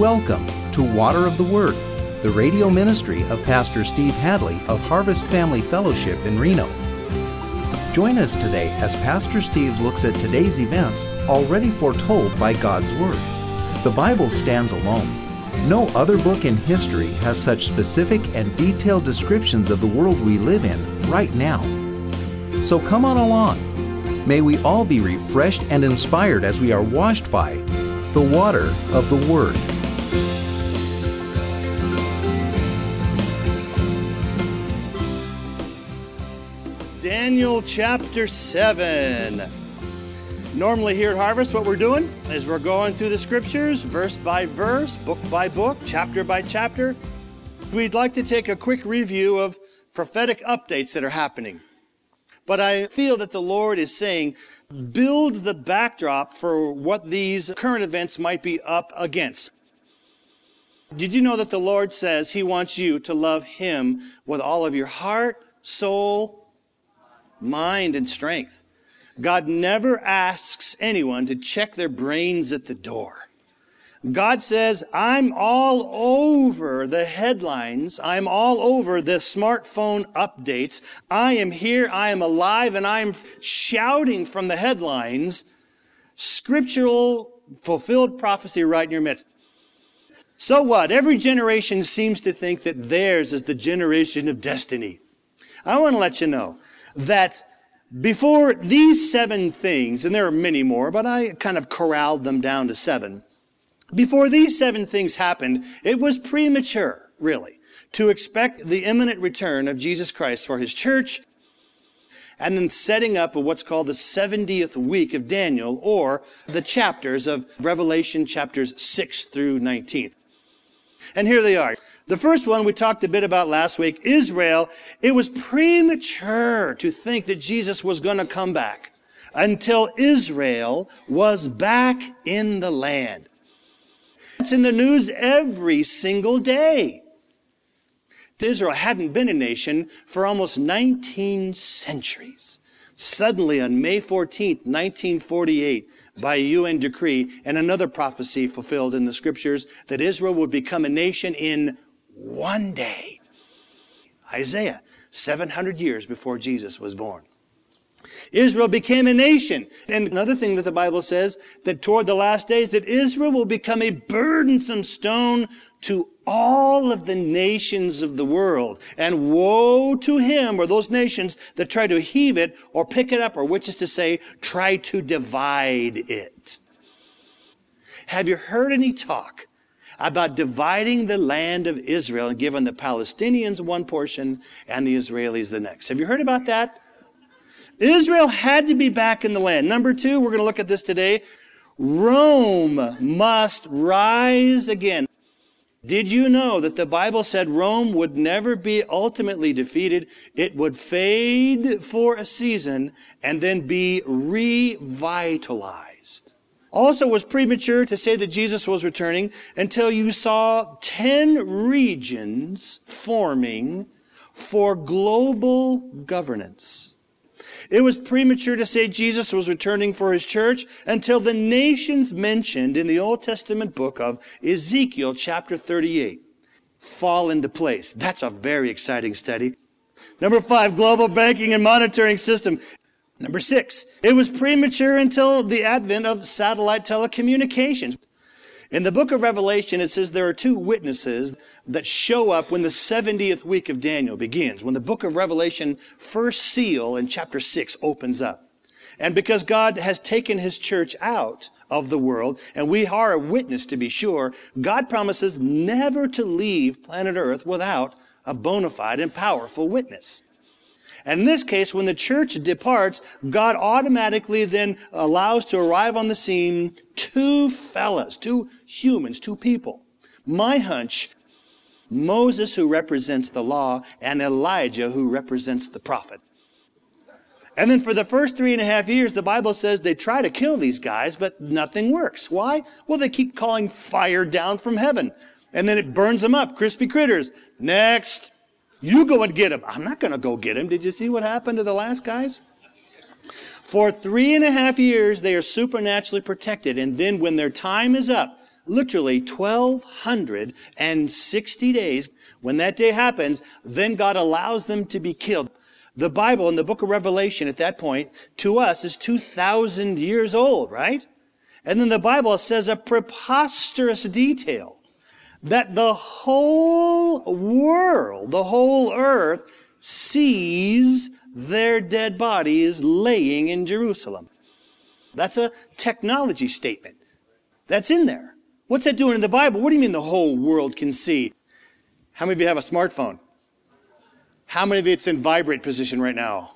Welcome to Water of the Word, the radio ministry of Pastor Steve Hadley of Harvest Family Fellowship in Reno. Join us today as Pastor Steve looks at today's events already foretold by God's Word. The Bible stands alone. No other book in history has such specific and detailed descriptions of the world we live in right now. So come on along. May we all be refreshed and inspired as we are washed by the water of the Word. Daniel chapter 7. Normally here at Harvest, what we're doing is we're going through the scriptures, verse by verse, book by book, chapter by chapter. We'd like to take a quick review of prophetic updates that are happening. But I feel that the Lord is saying, build the backdrop for what these current events might be up against. Did you know that the Lord says He wants you to love Him with all of your heart, soul, mind, and strength? God never asks anyone to check their brains at the door. God says, I'm all over the headlines. I'm all over the smartphone updates. I am here, I am alive, and I am shouting from the headlines, scriptural, fulfilled prophecy right in your midst. So what? Every generation seems to think that theirs is the generation of destiny. I want to let you know that before these 7 things, and there are many more, but I kind of corralled them down to 7. Before these 7 things happened, it was premature, really, to expect the imminent return of Jesus Christ for His church, and then setting up what's called the 70th week of Daniel, or the chapters of Revelation chapters 6 through 19. And here they are. The first one we talked a bit about last week, Israel. It was premature to think that Jesus was going to come back until Israel was back in the land. It's in the news every single day. Israel hadn't been a nation for almost 19 centuries. Suddenly on May 14th, 1948, by a UN decree and another prophecy fulfilled in the scriptures, that Israel would become a nation in one day. Isaiah, 700 years before Jesus was born. Israel became a nation. And another thing that the Bible says, that toward the last days, that Israel will become a burdensome stone to all of the nations of the world. And woe to him, or those nations that try to heave it or pick it up, or which is to say, try to divide it. Have you heard any talk about dividing the land of Israel and giving the Palestinians one portion and the Israelis the next? Have you heard about that? Israel had to be back in the land. Number 2, we're going to look at this today. Rome must rise again. Did you know that the Bible said Rome would never be ultimately defeated? It would fade for a season and then be revitalized. Also, it was premature to say that Jesus was returning until you saw 10 regions forming for global governance. It was premature to say Jesus was returning for His church until the nations mentioned in the Old Testament book of Ezekiel chapter 38 fall into place. That's a very exciting study. Number 5, global banking and monitoring system. Number 6, it was premature until the advent of satellite telecommunications. In the book of Revelation, it says there are 2 witnesses that show up when the 70th week of Daniel begins, when the book of Revelation first seal in chapter 6 opens up. And because God has taken His church out of the world, and we are a witness to be sure, God promises never to leave planet Earth without a bona fide and powerful witness. And in this case, when the church departs, God automatically then allows to arrive on the scene 2 fellas, 2 humans, 2 people. My hunch, Moses, who represents the law, and Elijah, who represents the prophet. And then for the first 3.5 years, the Bible says they try to kill these guys, but nothing works. Why? Well, they keep calling fire down from heaven. And then it burns them up, crispy critters. Next. You go and get him. I'm not going to go get him. Did you see what happened to the last guys? For 3.5 years, they are supernaturally protected. And then when their time is up, literally 1,260 days. When that day happens, then God allows them to be killed. The Bible in the book of Revelation at that point, to us, is 2,000 years old, right? And then the Bible says a preposterous detail that the whole world, the whole earth, sees their dead bodies laying in Jerusalem. That's a technology statement. That's in there. What's that doing in the Bible? What do you mean the whole world can see? How many of you have a smartphone? How many of you it's in vibrate position right now?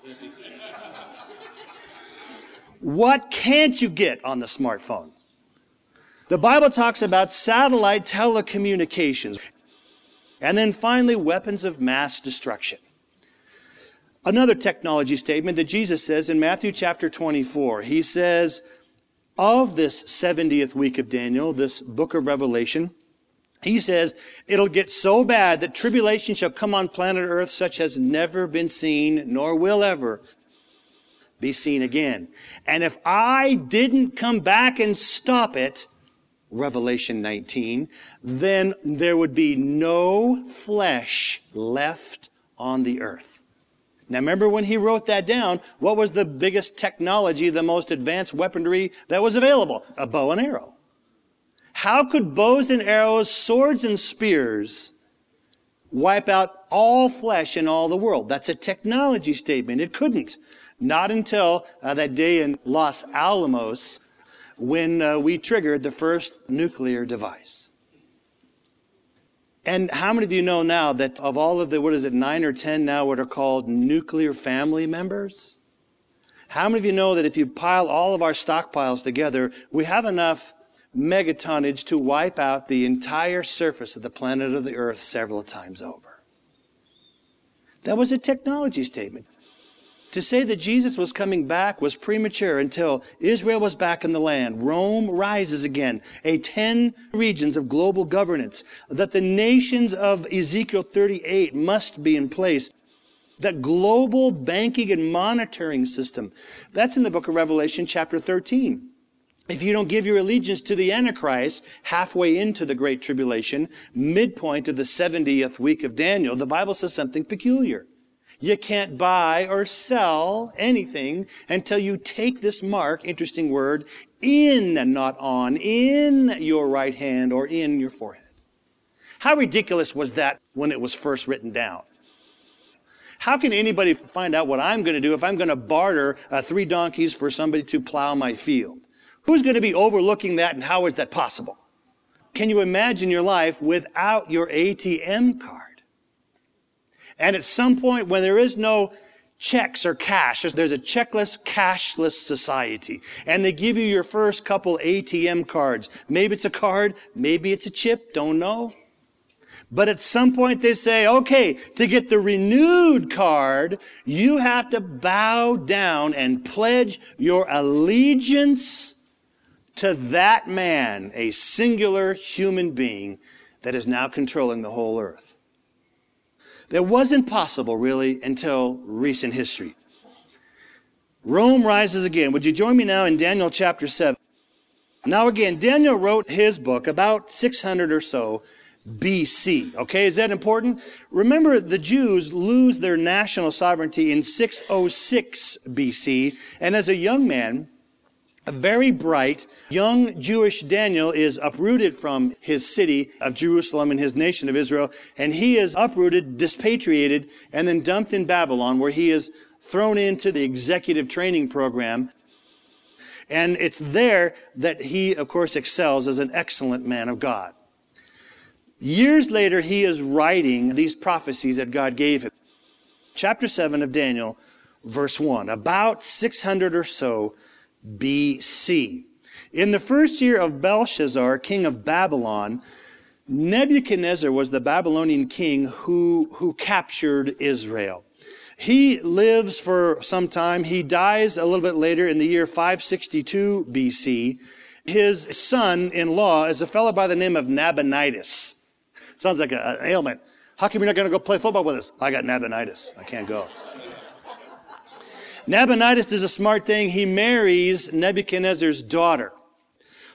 What can't you get on the smartphone? The Bible talks about satellite telecommunications. And then finally, weapons of mass destruction. Another technology statement that Jesus says in Matthew chapter 24. He says, of this 70th week of Daniel, this book of Revelation, he says, it'll get so bad that tribulation shall come on planet Earth such has never been seen, nor will ever be seen again. And if I didn't come back and stop it, Revelation 19, then there would be no flesh left on the earth. Now remember when he wrote that down, what was the biggest technology, the most advanced weaponry that was available? A bow and arrow. How could bows and arrows, swords and spears wipe out all flesh in all the world? That's a technology statement. It couldn't. Not until that day in Los Alamos when we triggered the first nuclear device. And how many of you know now that of all of the, 9 or 10 now what are called nuclear family members? How many of you know that if you pile all of our stockpiles together, we have enough megatonnage to wipe out the entire surface of the planet of the earth several times over? That was a technology statement. To say that Jesus was coming back was premature until Israel was back in the land. Rome rises again. 10 regions of global governance. That the nations of Ezekiel 38 must be in place. That global banking and monitoring system. That's in the book of Revelation chapter 13. If you don't give your allegiance to the Antichrist halfway into the Great Tribulation, midpoint of the 70th week of Daniel, the Bible says something peculiar. You can't buy or sell anything until you take this mark, interesting word, in and not on, in your right hand or in your forehead. How ridiculous was that when it was first written down? How can anybody find out what I'm going to do if I'm going to barter 3 donkeys for somebody to plow my field? Who's going to be overlooking that, and how is that possible? Can you imagine your life without your ATM card? And at some point when there is no checks or cash, there's a checkless, cashless society. And they give you your first couple ATM cards. Maybe it's a card, maybe it's a chip, don't know. But at some point they say, okay, to get the renewed card, you have to bow down and pledge your allegiance to that man, a singular human being that is now controlling the whole earth. That wasn't possible, really, until recent history. Rome rises again. Would you join me now in Daniel chapter 7? Now again, Daniel wrote his book about 600 or so BC. Okay, is that important? Remember, the Jews lose their national sovereignty in 606 BC. And as a young man, a very bright, young Jewish Daniel is uprooted from his city of Jerusalem and his nation of Israel, and he is uprooted, dispatriated, and then dumped in Babylon, where he is thrown into the executive training program. And it's there that he, of course, excels as an excellent man of God. Years later, he is writing these prophecies that God gave him. Chapter 7 of Daniel, verse 1, about 600 or so BC. In the first year of Belshazzar, king of Babylon, Nebuchadnezzar was the Babylonian king who captured Israel. He lives for some time. He dies a little bit later in the year 562 BC. His son-in-law is a fellow by the name of Nabonidus. Sounds like an ailment. How come you're not going to go play football with us? I got Nabonidus. I can't go. Nabonidus does a smart thing. He marries Nebuchadnezzar's daughter.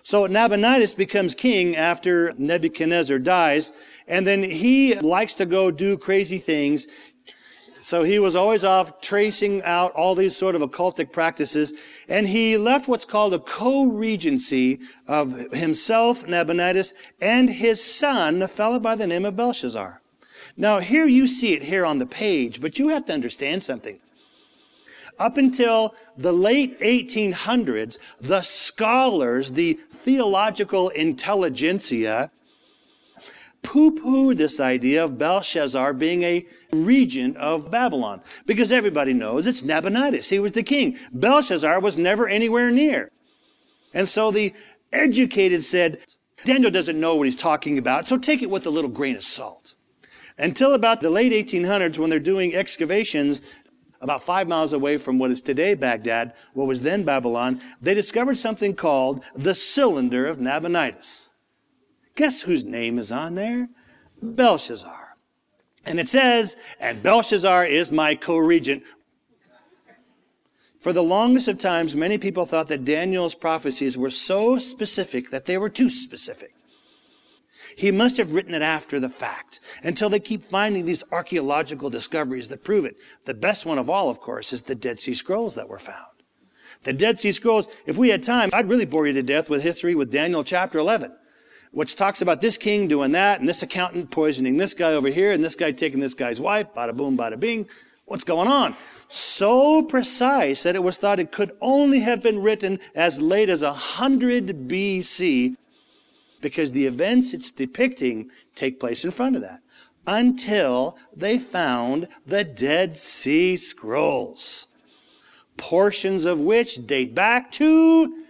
So Nabonidus becomes king after Nebuchadnezzar dies, and then he likes to go do crazy things. So he was always off tracing out all these sort of occultic practices, and he left what's called a co-regency of himself, Nabonidus, and his son, a fellow by the name of Belshazzar. Now here you see it here on the page, but you have to understand something. Up until the late 1800s, the scholars, the theological intelligentsia, poo-pooed this idea of Belshazzar being a regent of Babylon. Because everybody knows it's Nabonidus. He was the king. Belshazzar was never anywhere near. And so the educated said, Daniel doesn't know what he's talking about, so take it with a little grain of salt. Until about the late 1800s, when they're doing excavations about 5 miles away from what is today Baghdad, what was then Babylon, they discovered something called the Cylinder of Nabonidus. Guess whose name is on there? Belshazzar. And it says, and Belshazzar is my co-regent. For the longest of times, many people thought that Daniel's prophecies were so specific that they were too specific. He must have written it after the fact, until they keep finding these archaeological discoveries that prove it. The best one of all, of course, is the Dead Sea Scrolls that were found. The Dead Sea Scrolls, if we had time, I'd really bore you to death with history with Daniel chapter 11. Which talks about this king doing that, and this accountant poisoning this guy over here, and this guy taking this guy's wife, bada boom, bada bing. What's going on? So precise that it was thought it could only have been written as late as 100 BC, because the events it's depicting take place in front of that. Until they found the Dead Sea Scrolls, portions of which date back to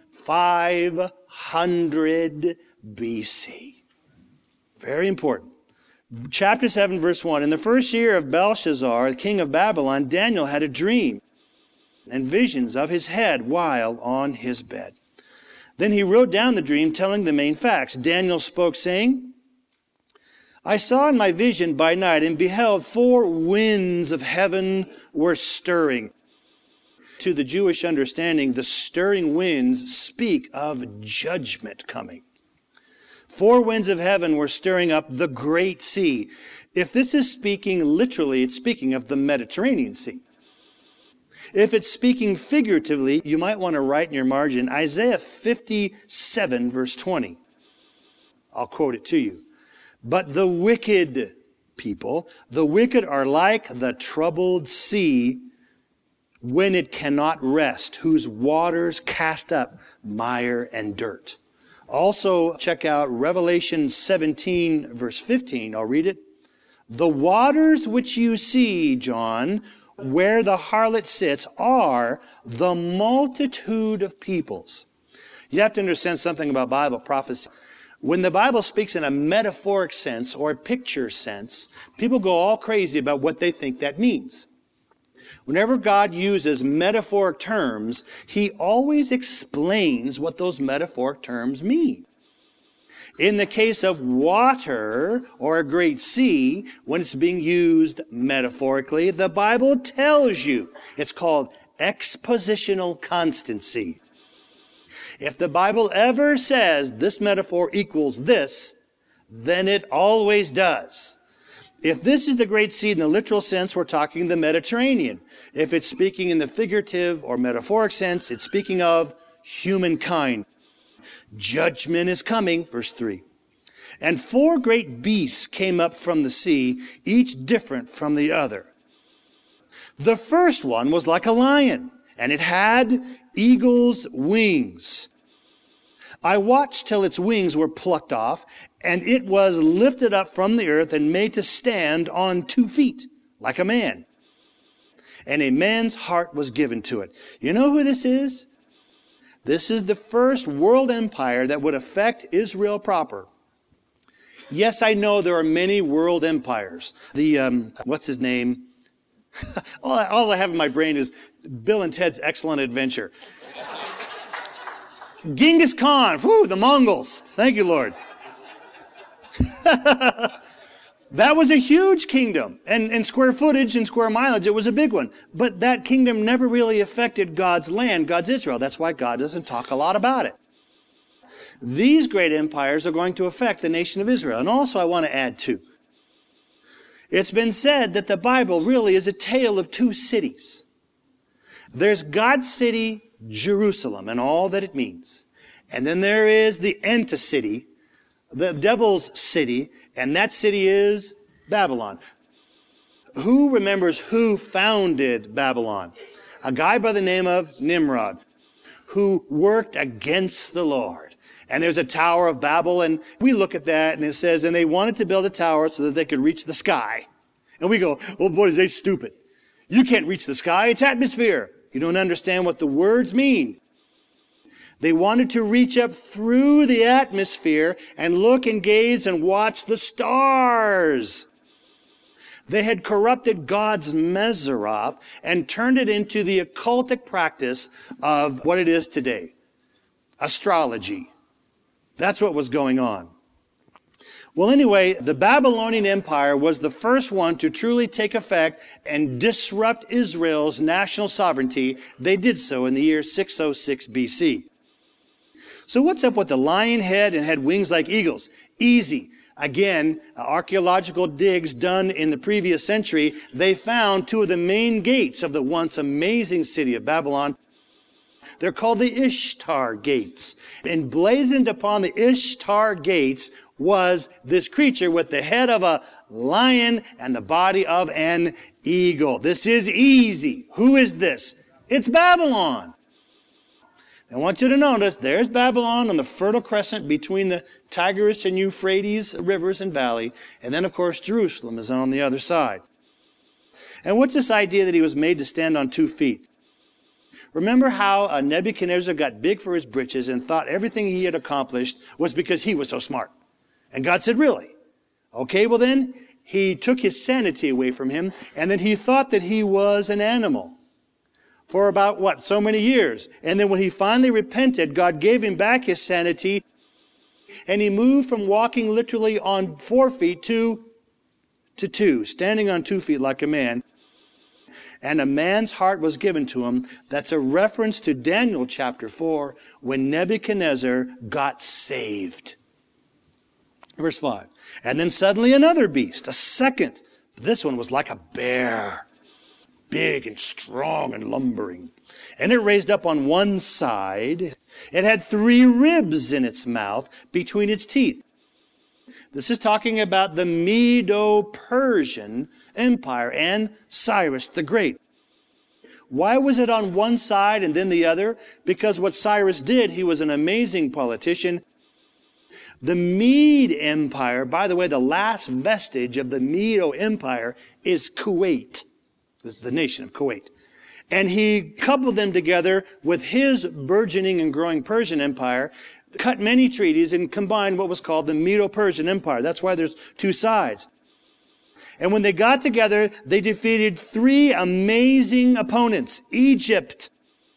500 BC. Very important. Chapter 7, verse 1. In the first year of Belshazzar, the king of Babylon, Daniel had a dream and visions of his head while on his bed. Then he wrote down the dream, telling the main facts. Daniel spoke, saying, I saw in my vision by night, and beheld 4 winds of heaven were stirring. To the Jewish understanding, the stirring winds speak of judgment coming. 4 winds of heaven were stirring up the great sea. If this is speaking literally, it's speaking of the Mediterranean Sea. If it's speaking figuratively, you might want to write in your margin Isaiah 57, verse 20. I'll quote it to you. But the wicked people, the wicked are like the troubled sea when it cannot rest, whose waters cast up mire and dirt. Also, check out Revelation 17, verse 15. I'll read it. The waters which you see, John, where the harlot sits, are the multitude of peoples. You have to understand something about Bible prophecy. When the Bible speaks in a metaphoric sense or a picture sense, people go all crazy about what they think that means. Whenever God uses metaphoric terms, he always explains what those metaphoric terms mean. In the case of water or a great sea, when it's being used metaphorically, the Bible tells you it's called expositional constancy. If the Bible ever says this metaphor equals this, then it always does. If this is the great sea in the literal sense, we're talking the Mediterranean. If it's speaking in the figurative or metaphoric sense, it's speaking of humankind. Judgment is coming, verse 3. And 4 great beasts came up from the sea, each different from the other. The first one was like a lion, and it had eagle's wings. I watched till its wings were plucked off, and it was lifted up from the earth and made to stand on 2 feet, like a man. And a man's heart was given to it. You know who this is? This is the first world empire that would affect Israel proper. Yes, I know there are many world empires. What's his name? all I have in my brain is Bill and Ted's Excellent Adventure. Genghis Khan, the Mongols. Thank you, Lord. That was a huge kingdom. And in square footage and square mileage, it was a big one. But that kingdom never really affected God's land, God's Israel. That's why God doesn't talk a lot about it. These great empires are going to affect the nation of Israel. And also I want to add too, it's been said that the Bible really is a tale of two cities. There's God's city, Jerusalem, and all that it means. And then there is the Anti-city, the devil's city, and that city is Babylon. Who remembers who founded Babylon? A guy by the name of Nimrod, who worked against the Lord. And there's a Tower of Babel, and we look at that, and it says, and they wanted to build a tower so that they could reach the sky. And we go, oh boy, is they stupid. You can't reach the sky, it's atmosphere. You don't understand what the words mean. They wanted to reach up through the atmosphere and look and gaze and watch the stars. They had corrupted God's Mazzaroth and turned it into the occultic practice of what it is today. Astrology. That's what was going on. Well, anyway, the Babylonian Empire was the first one to truly take effect and disrupt Israel's national sovereignty. They did so in the year 606 BC. So what's up with the lion head and had wings like eagles? Easy. Again, archaeological digs done in the previous century, they found two of the main gates of the once amazing city of Babylon. They're called the Ishtar Gates. Emblazoned upon the Ishtar Gates was this creature with the head of a lion and the body of an eagle. This is easy. Who is this? It's Babylon. I want you to notice there's Babylon on the Fertile Crescent between the Tigris and Euphrates rivers and valley. And then, of course, Jerusalem is on the other side. And what's this idea that he was made to stand on 2 feet? Remember how Nebuchadnezzar got big for his britches and thought everything he had accomplished was because he was so smart. And God said, really? Okay, well then, he took his sanity away from him, and then he thought that he was an animal for about, so many years. And then when he finally repented, God gave him back his sanity, and he moved from walking literally on 4 feet to 2, standing on 2 feet like a man. And a man's heart was given to him. That's a reference to Daniel chapter 4, when Nebuchadnezzar got saved. Verse 5. And then suddenly another beast, a second. This one was like a bear, big and strong and lumbering. And it raised up on one side. It had 3 ribs in its mouth between its teeth. This is talking about the Medo-Persian Empire and Cyrus the Great. Why was it on one side and then the other? Because what Cyrus did, he was an amazing politician. The Mede Empire, by the way, the last vestige of the Medo Empire is Kuwait, the nation of Kuwait. And he coupled them together with his burgeoning and growing Persian Empire, cut many treaties, and combined what was called the Medo-Persian Empire. That's why there's 2 sides. And when they got together, they defeated 3 amazing opponents: Egypt,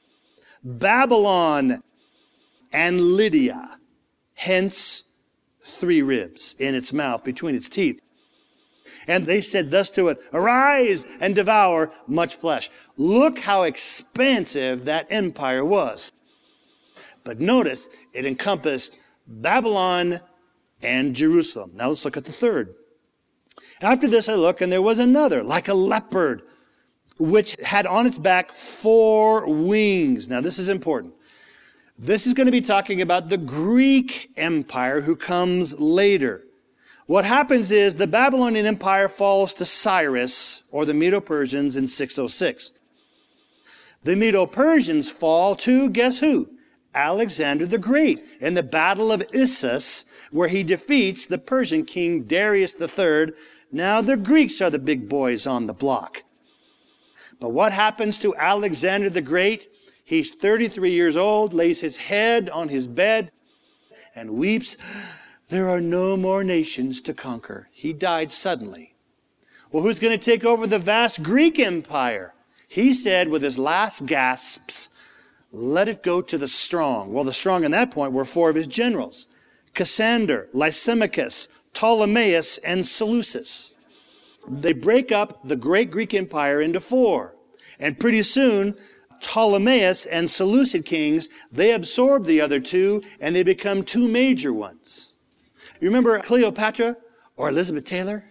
Babylon, and Lydia. Hence, 3 ribs in its mouth between its teeth. And they said thus to it, arise and devour much flesh. Look how expansive that empire was. But notice, it encompassed Babylon and Jerusalem. Now let's look at the third. After this I looked, and there was another, like a leopard, which had on its back 4 wings. Now this is important. This is going to be talking about the Greek Empire who comes later. What happens is the Babylonian Empire falls to Cyrus, or the Medo-Persians, in 606. The Medo-Persians fall to, guess who? Alexander the Great in the Battle of Issus, where he defeats the Persian king Darius III. Now the Greeks are the big boys on the block. But what happens to Alexander the Great? He's 33 years old, lays his head on his bed, and weeps. There are no more nations to conquer. He died suddenly. Well, who's going to take over the vast Greek Empire? He said with his last gasps, let it go to the strong. Well, the strong in that point were 4 of his generals: Cassander, Lysimachus, Ptolemaeus, and Seleucus. They break up the great Greek Empire into 4. And pretty soon, Ptolemaic and Seleucid kings, they absorb the other two, and they become two major ones. You remember Cleopatra or Elizabeth Taylor?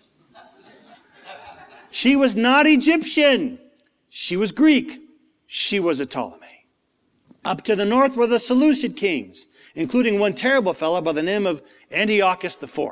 She was not Egyptian. She was Greek. She was a Ptolemy. Up to the north were the Seleucid kings, including one terrible fellow by the name of Antiochus IV.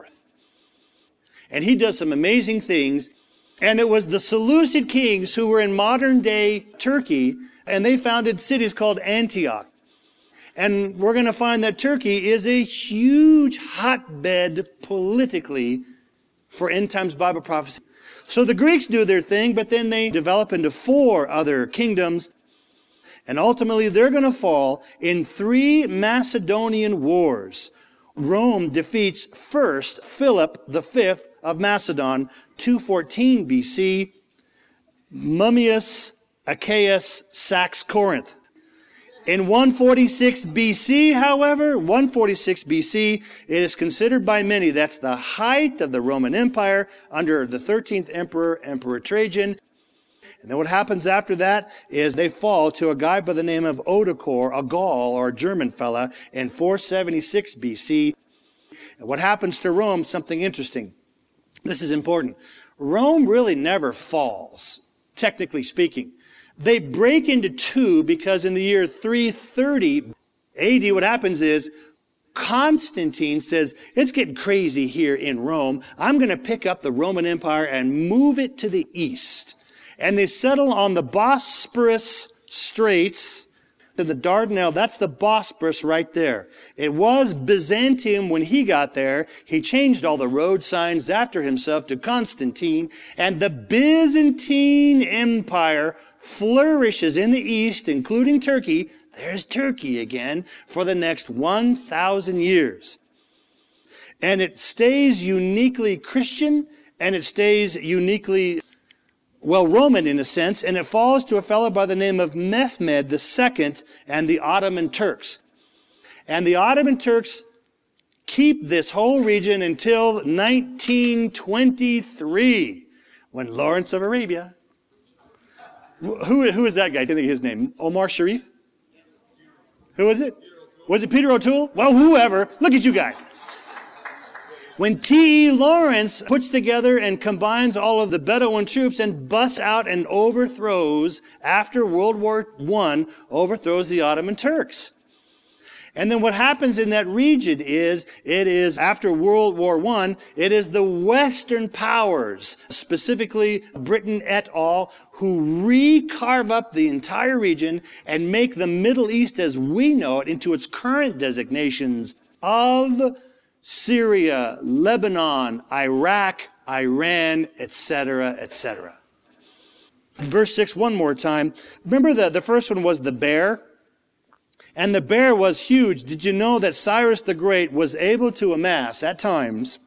And he does some amazing things. And it was the Seleucid kings who were in modern-day Turkey, and they founded cities called Antioch. And we're going to find that Turkey is a huge hotbed politically for end times Bible prophecy. So the Greeks do their thing, but then they develop into 4 other kingdoms. And ultimately, they're going to fall in 3 Macedonian wars. Rome defeats first Philip V of Macedon, 214 BC. Mummius Achaeus sacks Corinth. In 146 BC, however, 146 BC, it is considered by many that's the height of the Roman Empire under the 13th emperor, Emperor Trajan. And then what happens after that is they fall to a guy by the name of Odoacer, a Gaul or a German fella, in 476 BC. And what happens to Rome? Something interesting. This is important. Rome really never falls, technically speaking. They break into 2 because in the year 330 AD, what happens is Constantine says, it's getting crazy here in Rome. I'm going to pick up the Roman Empire and move it to the east. And they settle on the Bosporus Straits, to the Dardanelles. That's the Bosporus right there. It was Byzantium when he got there. He changed all the road signs after himself to Constantine. And the Byzantine Empire flourishes in the east, including Turkey. There's Turkey again, for the next 1,000 years. And it stays uniquely Christian, and it stays uniquely, Roman in a sense, and it falls to a fellow by the name of Mehmed II and the Ottoman Turks. And the Ottoman Turks keep this whole region until 1923, when Lawrence of Arabia, who is that guy? I can't think of his name. Omar Sharif? Who is it? Was it Peter O'Toole? Well, whoever. Look at you guys. When T.E. Lawrence puts together and combines all of the Bedouin troops and busts out and overthrows, after World War I, overthrows the Ottoman Turks. And then what happens in that region is, it is, after World War I, it is the Western powers, specifically Britain et al., who recarve up the entire region and make the Middle East as we know it into its current designations of Syria, Lebanon, Iraq, Iran, etc., etc. Verse 6, one more time. Remember the first one was the bear? And the bear was huge. Did you know that Cyrus the Great was able to amass, at times,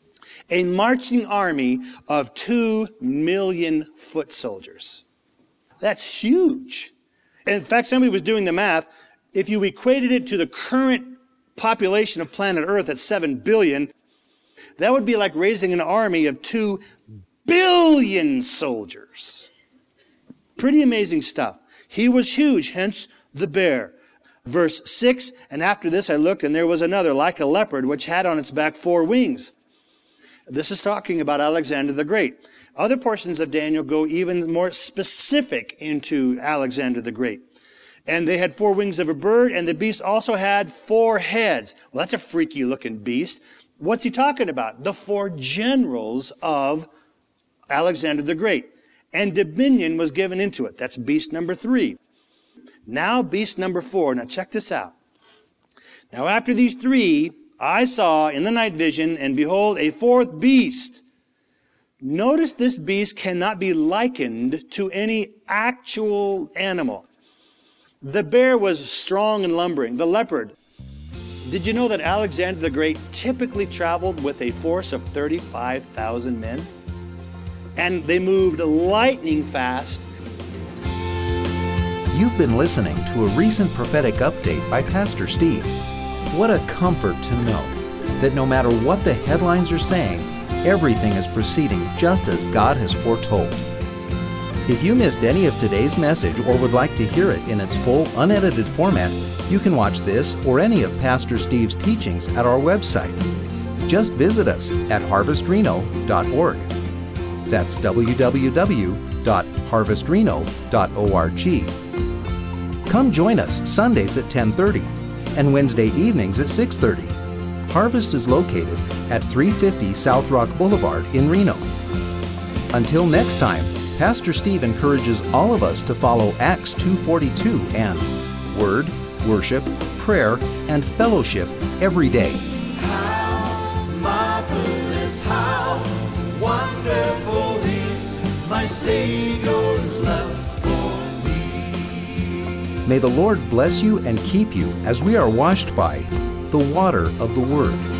a marching army of 2 million foot soldiers? That's huge. In fact, somebody was doing the math. If you equated it to the current population of planet Earth at 7 billion, that would be like raising an army of 2 billion soldiers. Pretty amazing stuff. He was huge, hence the bear. Verse 6, and after this I looked, and there was another, like a leopard, which had on its back 4 wings. This is talking about Alexander the Great. Other portions of Daniel go even more specific into Alexander the Great. And they had 4 wings of a bird, and the beast also had 4 heads. Well, that's a freaky looking beast. What's he talking about? The 4 generals of Alexander the Great. And dominion was given into it. That's beast number 3. Now beast number 4. Now check this out. Now after these 3, I saw in the night vision, and behold, a 4th beast. Notice this beast cannot be likened to any actual animal. The bear was strong and lumbering. The leopard. Did you know that Alexander the Great typically traveled with a force of 35,000 men? And they moved lightning fast. You've been listening to a recent prophetic update by Pastor Steve. What a comfort to know that no matter what the headlines are saying, everything is proceeding just as God has foretold. If you missed any of today's message or would like to hear it in its full, unedited format, you can watch this or any of Pastor Steve's teachings at our website. Just visit us at harvestreno.org. That's www.harvestreno.org. Come join us Sundays at 10:30 and Wednesday evenings at 6:30. Harvest is located at 350 South Rock Boulevard in Reno. Until next time, Pastor Steve encourages all of us to follow Acts 2:42 and Word, Worship, Prayer, and Fellowship every day. How marvelous, how wonderful is my Savior's love for me. May the Lord bless you and keep you as we are washed by the water of the Word.